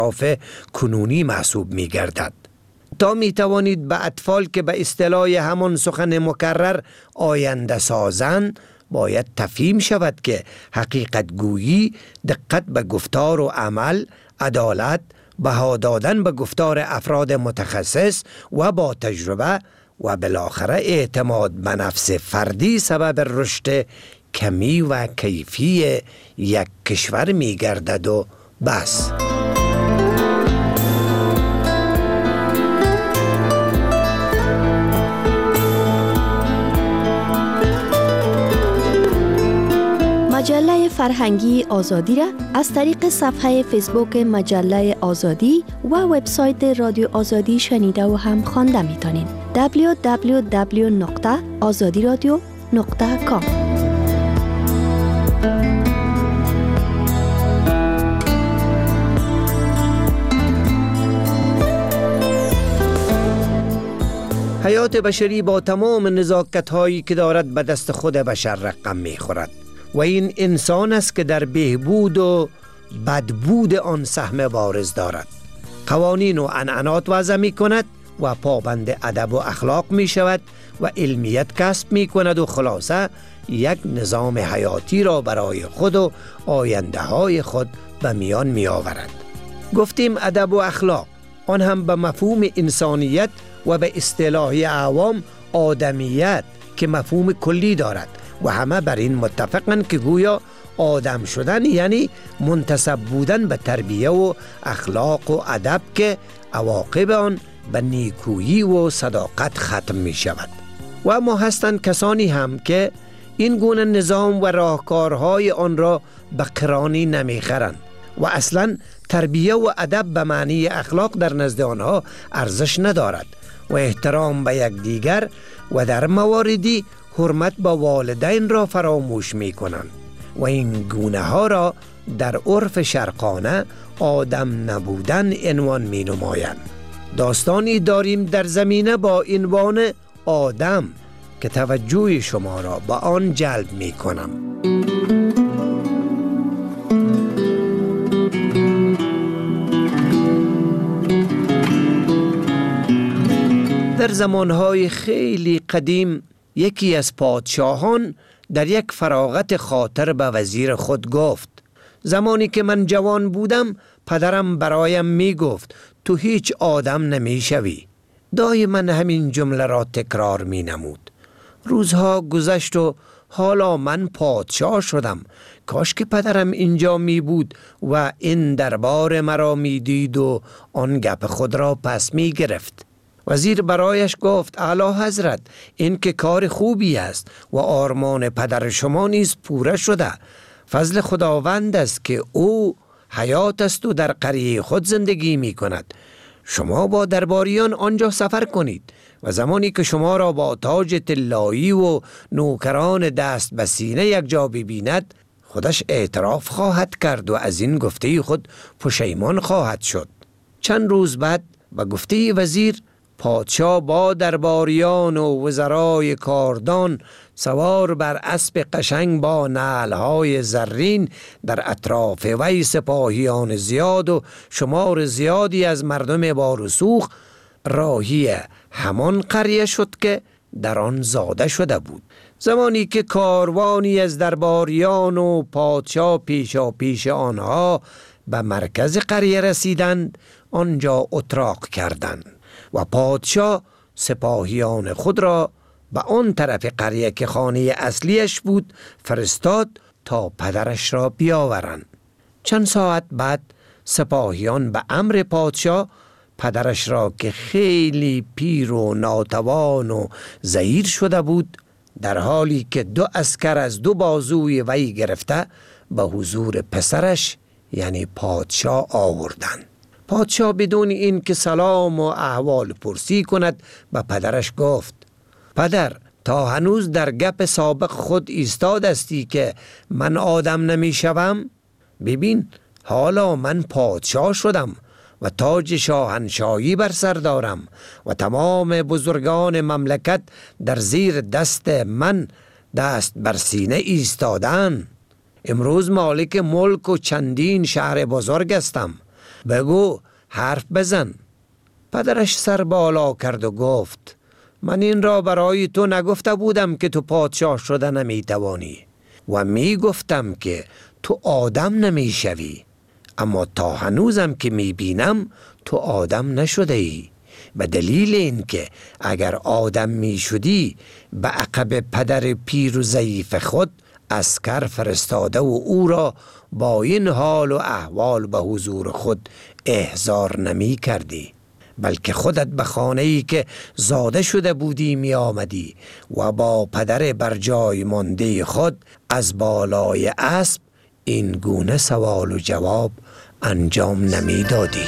کنونی محسوب می گردد. تا می توانید به اطفال که به اصطلاح همان سخن مکرر آینده سازند باید تفهیم شود که حقیقت گویی دقت به گفتار و عمل، عدالت، بها دادن به گفتار افراد متخصص و با تجربه و بالاخره اعتماد به نفس فردی سبب رشد کمی و کیفی یک کشور می گردد و بس. مجله فرهنگی آزادی را از طریق صفحه فیسبوک مجله آزادی و وبسایت رادیو آزادی شنیده و هم خوانده میتونین. www.azadiradio.com. حیات بشری با تمام نزاکت‌هایی که دارد به دست خود بشر رقم می‌خورد و این انسان است که در بهبود و بدبود آن سهم بارز دارد. قوانین و عنعنات وضع می‌کند و پابند ادب و اخلاق می‌شود و علمیت کسب می‌کند و خلاصه یک نظام حیاتی را برای خود و آینده‌های خود به میان می‌آورد. گفتیم ادب و اخلاق، آن هم به مفهوم انسانیت و به اصطلاح عوام آدمیت که مفهوم کلی دارد و همه بر این متفقند که گویا آدم شدن یعنی منتسب بودن به تربیه و اخلاق و ادب که عواقب آن به نیکویی و صداقت ختم می شود. و ما هستند کسانی هم که این گونه نظام و راهکارهای آن را به قرانی نمی خرند و اصلا تربیه و ادب به معنی اخلاق در نزد آنها ارزش ندارد و احترام به یکدیگر و در مواردی حرمت به والدین را فراموش می کنند و این گونه ها را در عرف شرقانه آدم نبودن عنوان می نمایند. داستانی داریم در زمینه با عنوان آدم که توجه شما را به آن جلب می کنم. در زمانهای خیلی قدیم یکی از پادشاهان در یک فراغت خاطر به وزیر خود گفت: زمانی که من جوان بودم پدرم برایم می گفت تو هیچ آدم نمی شوی. دایما همین جمله را تکرار می نمود. روزها گذشت و حالا من پادشاه شدم. کاش که پدرم اینجا می بود و این دربار مرا می دید و آن گپ خود را پس می گرفت. وزیر برایش گفت: اعلی حضرت، این که کار خوبی است و آرمان پدر شما نیز پوره شده. فضل خداوند است که او حیات است و در قریه خود زندگی می کند. شما با درباریان آنجا سفر کنید و زمانی که شما را با تاج طلایی و نوکران دست به سینه یک جا ببیند خودش اعتراف خواهد کرد و از این گفته خود پشیمان خواهد شد. چند روز بعد به گفته وزیر پادشاه با درباریان و وزرای کاردان سوار بر اسب قشنگ با نعلهای زرین در اطراف وی سپاهیان زیاد و شمار زیادی از مردم با رسوخ راهی همان قریه شد که در آن زاده شده بود. زمانی که کاروانی از درباریان و پادشاه پیشا پیش آنها به مرکز قریه رسیدند، آنجا اتراق کردند و پادشاه سپاهیان خود را به آن طرف قریه که خانه اصلیش بود فرستاد تا پدرش را بیاورند. چند ساعت بعد سپاهیان به امر پادشاه پدرش را که خیلی پیر و ناتوان و ضعیف شده بود در حالی که 2 عسکر از 2 بازوی وی گرفته به حضور پسرش یعنی پادشاه آوردند. پادشاه بدون این که سلام و احوال پرسی کند به پدرش گفت: پدر، تا هنوز در گپ سابق خود ایستاد استی که من آدم نمی شوم؟ ببین حالا من پادشاه شدم و تاج شاهنشاهی بر سر دارم و تمام بزرگان مملکت در زیر دست من دست بر سینه ایستادن. امروز مالک ملک و چندین شهر بزرگ هستم بگو، حرف بزن. پدرش سر بالا کرد و گفت من این را برای تو نگفته بودم که تو پادشاه شده نمی توانی و می گفتم که تو آدم نمی شوی، اما تا هنوزم که می بینم تو آدم نشده ای، به دلیل این که اگر آدم می شدی به عقب پدر پیر و ضعیف خود عسکر فرستاده و او را با این حال و احوال به حضور خود احضار نمی کردی، بلکه خودت به خانه‌ای که زاده شده بودی می آمدی و با پدر بر جای مانده خود از بالای اسب این گونه سوال و جواب انجام نمی دادی.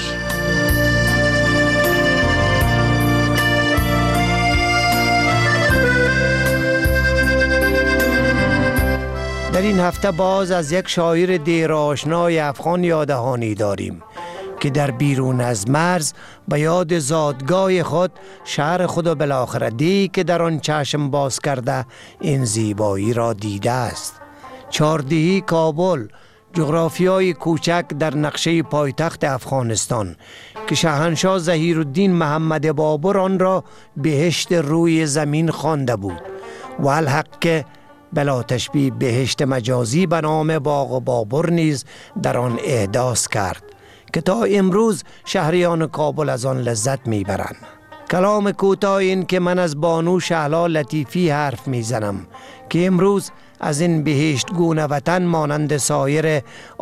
در این هفته باز از یک شاعر دیرآشنای افغان یادهانی داریم که در بیرون از مرز به یاد زادگاه خود شهر خود و بالاخره دی که در آن چشم باز کرده این زیبایی را دیده است. چهاردهی کابل، جغرافیای کوچک در نقشه پایتخت افغانستان که شاهنشاه ظهیرالدین محمد بابر آن را بهشت روی زمین خوانده بود و الحق که بلا تشبیه بهشت مجازی به نام باغ بابر نیز در آن احداث کرد که تا امروز شهریان کابل از آن لذت میبرند. کلام کوتاه این که من از بانو شهلا لطیفی حرف میزنم که امروز از این بهشت گونه وطن مانند سایر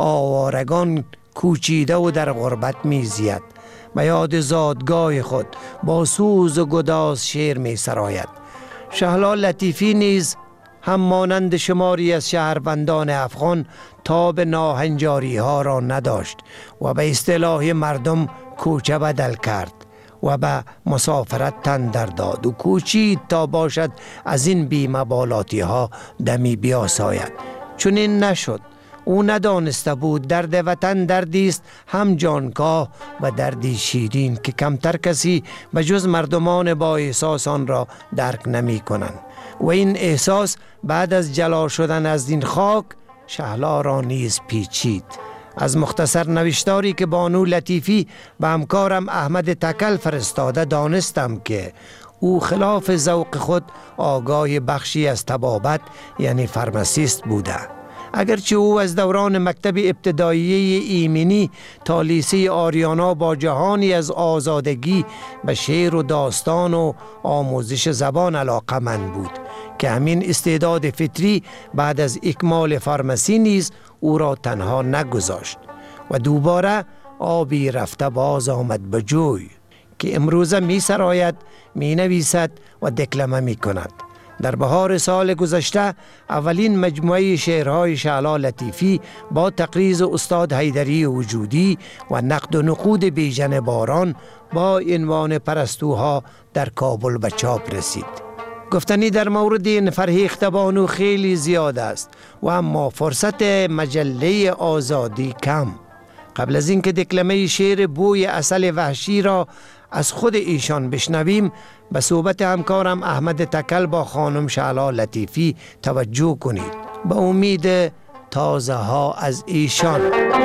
آوارگان کوچیده و در غربت میزید. به یاد زادگاه خود با سوز و گداز شعر می سراید. شهلا لطیفی نیز هم مانند شماری از شهروندان افغان تاب ناهنجاری ها را نداشت و به اصطلاح مردم کوچه بدل کرد و به مسافرت تن در داد و کوچید تا باشد از این بی‌مبالاتی ها دمی بیاساید. چون این نشد. او ندانسته بود درد وطن دردی است هم جانکاه و دردی شیرین که کمتر کسی به جز مردمان با احساس آن را درک نمی کنند و این احساس بعد از جلا شدن از این خاک شهلا را نیز پیچید. از مختصر نوشتاری که بانو لطیفی به همکارم احمد تکل فرستاده دانستم که او خلاف ذوق خود آگاه بخشی از طبابت یعنی فارماسیست بوده. اگرچه او از دوران مکتب ابتدایی ایمنی تا لیسه آریانا با جهانی از آزادگی به شعر و داستان و آموزش زبان علاقه‌مند بود که همین استعداد فطری بعد از اکمال فارمسی نیز او را تنها نگذاشت و دوباره آبی رفته باز آمد به جوی که امروزه می سراید، می نویسد و دکلمه می کند. در بهار سال گذشته اولین مجموعه شعرهای شهلا لطیفی با تقریض استاد حیدری وجودی و نقد و نقود بیژن باران با عنوان پرستوها در کابل به چاپ رسید. گفتنی در مورد این فرهیخته بانو خیلی زیاد است و اما فرصت مجله آزادی کم. قبل از اینکه دکلمه شعر بوی عسل وحشی را از خود ایشان بشنویم به صحبت همکارم احمد تکل با خانم شهلا لطیفی توجه کنید به امید تازه ها از ایشان.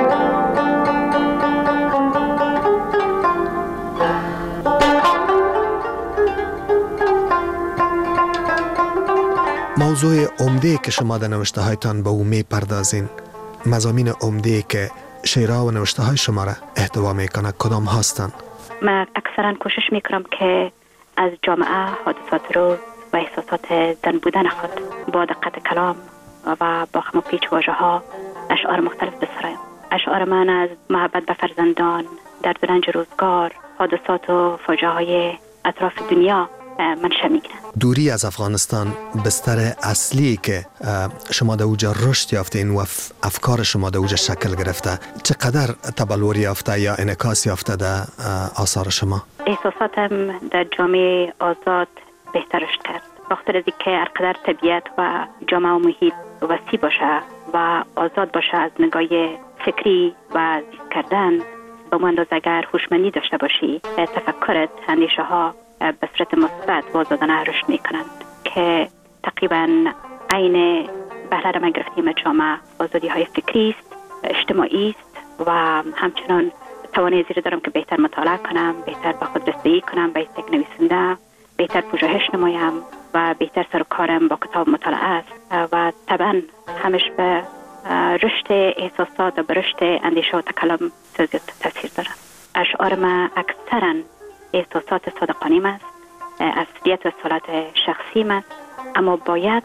موضوع عمده که شما در نوشته هایتان به او می پردازین، مضامین عمده که شعرها و نوشته های شما را احتوا می کنه کدام هستند؟ من اکثرا کوشش می کنم که از جامعه، حادثات روز و احساسات زن بودن خود با دقت کلام و با خم و پیچ واژه ها اشعار مختلف بسرایم. اشعار من از محبت به فرزندان، درد و رنج روزگار، حادثات و فاجعه های اطراف دنیا منشأ میگیرن. دوری از افغانستان بستر اصلی که شما در اوجا رشد یافتین و افکار شما در اوجا شکل گرفته، چقدر تبلور یافته یا انعکاس یافته در آثار شما؟ احساساتم در جامعه آزاد بهترش کرد، بخاطر از اینکه هرقدر طبیعت و جامعه و محیط وسیع باشه و آزاد باشه از نگاه فکری و زیست کردن، به اندازه اگر هوشمندی داشته باشی تفکرت، اندیشه ها به صورت مثبت و آزادانه رشد میکنند که تقریبا عین بهره ما گرفتیم جامعه آزادی های فکری است، اجتماعی است و همچنان توانایی زیر دارم که بهتر مطالعه کنم، بهتر به خود رسیدگی کنم به یک نویسنده، بهتر پژوهش نمایم و بهتر سر کارم با کتاب مطالعه است و طبعا همش به رشد احساسات و به رشد اندیشه و تکلم زیاد تاثیر داره. اشعار ما اکثرا احساسات صادقانه است، اصلیت و اصالت شخصی است، اما باید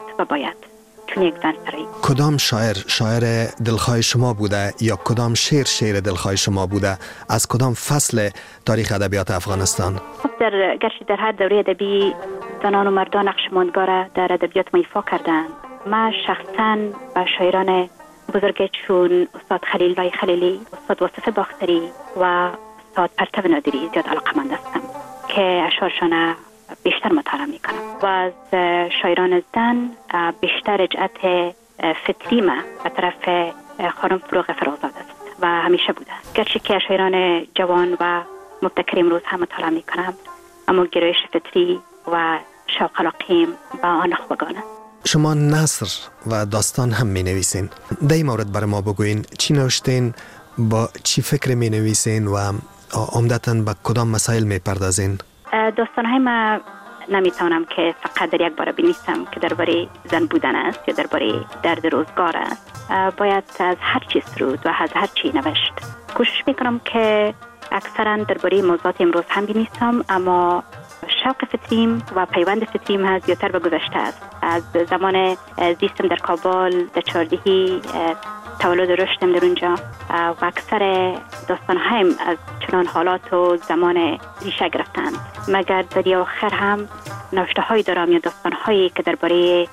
چون یک زن سرایی. کدام شاعر دلخواه شما بوده یا کدام شعر دلخواه شما بوده؟ از کدام فصل تاریخ ادبیات افغانستان؟ گرچه در هر دوره ادبی زنان و مردان نقش ماندگار در ادبیات ما ایفا کردند. من شخصا با شاعران بزرگ چون استاد خلیل لای خلیلی، استاد واصف باختری و استاد پرتو نادری زیاد علاقه‌مند هستم که اشعارشان بیشتر مطالعه میکنم و از شاعران زن بیشتر رجعت فطری ما به طرف خانم فروغ فرخزاد است و همیشه بوده. گرچه که شاعران جوان و مبتکر امروز هم مطالعه میکنم، اما گرایش فطری و شوق علاقه‌ام با آن نخبگان است. شما نثر و داستان هم می نویسین. در این مورد برای ما بگوین چی نوشتین، با چی فکر می نویسین و عمدتاً به کدام مسائل می پردازین؟ داستان‌های ما نمیتونم که فقط در یک باره بنویسم که درباره زن بودن است یا درباره درد روزگار است. باید از هر چیز سرود و از هر چی نوشت. کوشش میکنم که اکثرا درباره موضوعات امروز هم بنویسم، اما شوق فطریم و پیوند فطریم ها زیادتر به گذشته است. از زمان زیستم در کابل، در چهاردهی تولد و رشدم در اونجا و اکثر داستان‌هایم از چنان حالات و زمان ریشه گرفتند. مگر در آخر هم نوشته‌هایی دارم یا داستان‌هایی که درباره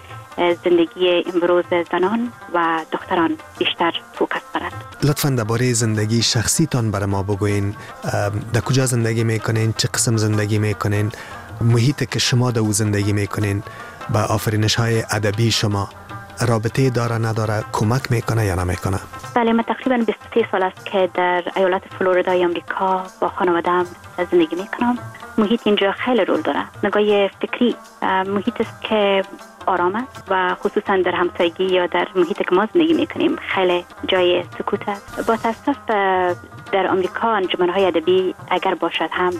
زندگی امروز زنان و دختران بیشتر فوکس دارند. لطفاً درباره زندگی شخصیتان برای ما بگوین. در کجا زندگی میکنین؟ چه قسم زندگی میکنین؟ محیطی که شما در او زندگی میکنین با آفرینش‌های ادبی شما رابطه داره نداره، کمک میکنه یا نمیکنه؟ بله، من تقریبا 23 سال است که در ایالت فلوریدای آمریکا با خانواده‌ام زندگی میکنم. محیط اینجا خیلی رول داره. نگاه فکری محیط است که آرام است و خصوصا در همسایگی یا در محیطی که ما زندگی میکنیم خیلی جای سکوت است. با تاسف در آمریکا انجمن‌های ادبی اگر باشد هم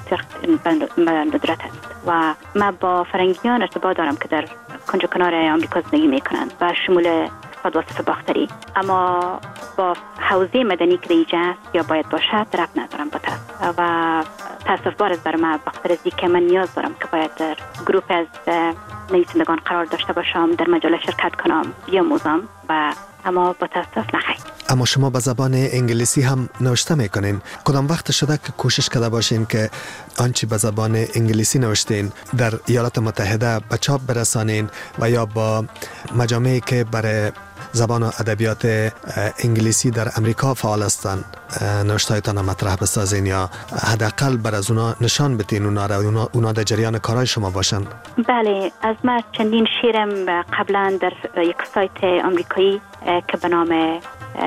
ندرت است و من با فرنگیان ارتباط دارم که در کنج کنار آمریکا زندگی میکنند و شمول استاد واصف باختری، اما با حوزه مدنی که اینجا است یا باید باشد ربط ندارم با تاسف و تاسف بار است برای من بخاطر از اینکه من نیاز دارم که باید در گروپ از نویسندگان قرار داشته باشم، در مجله شرکت کنم، بیاموزم و اما با تاسف نخیر. اما شما به زبان انگلیسی هم نوشته میکنین. کدام وقت شده که کوشش کرده باشین که آنچه به زبان انگلیسی نوشتین در ایالات متحده به چاپ برسانین و یا با مجامعی که برای زبان و ادبیات انگلیسی در امریکا فعال هستند نوشتهایتان مطرح بسازین یا حداقل بر از اونا نشان بدین اونا در جریان کارهای شما باشن؟ بله، از ما چندین شعرم قبلا در یک سایت آمریکایی که به نام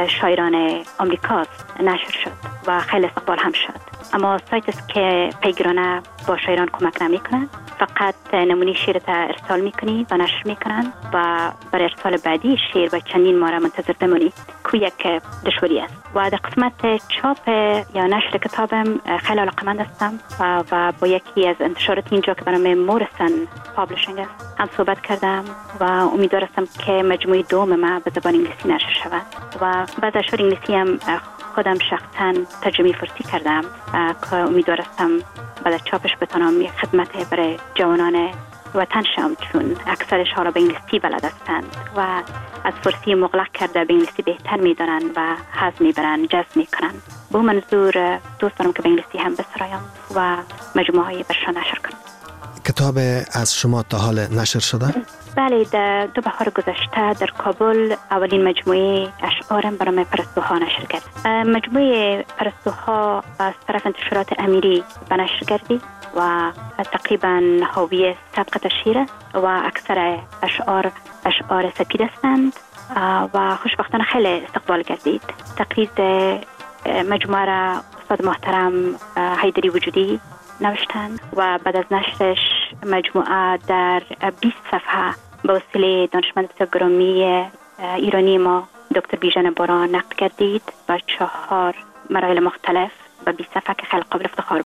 شاعران آمریکاست نشر شد و خیلی استقبال هم شد. اما سایت است که پیگرانه با شاعران کمک نمی کنند، فقط نمونه شعر تا ارسال میکنی و نشر میکنن و برای ارسال بعدی شعر و چندین ماه منتظر بمونی که یک دشواری است. و در قسمت چاپ یا نشر کتابم خیلی علاقه‌مند هستم و با یکی از انتشارات اینجا که به نام مورسن پابلشینگ است هم صحبت کردم و امیدوار هستم که مجموعه دوم ما به زبان انگلیسی نشر شود و بعد اشعار انگلیسی هم خودم شخصا ترجمه فارسی کردم که امیدوار هستم بعد از چاپش بتونم یک خدمت برای جوانان وطن شم، چون اکثرش حالا به انگلیسی بلد هستند و از فارسی مغلق کرده به انگلیسی بهتر میدانند و حظ میبرند، جذب میکنند. به منظور دوست دارم که به انگلیسی هم بسرایم و مجموعه های برشان نشر کنم. کتاب از شما تا حال نشر شده؟ بله، در 2 بهار گذشته در کابل اولین مجموعه اشعارم برای پرستوها نشر کرد. مجموعه پرستوها از طرف انتشارات امیری به نشر گردید و تقریبا حاوی 100 قطعه شعر و اکثر اشعار سپید هستند و خوشبختانه خیلی استقبال گردید. تقریر مجموعه را استاد محترم حیدری وجودی نوشتند و بعد از نشرش مجموعه در 20 صفحه به وسیله دانشمند گرامی ایرانی ما دکتر بیژن باران نقد گردید و 4 مراحل مختلف و 20 صفحه که خیلی قابل افتخار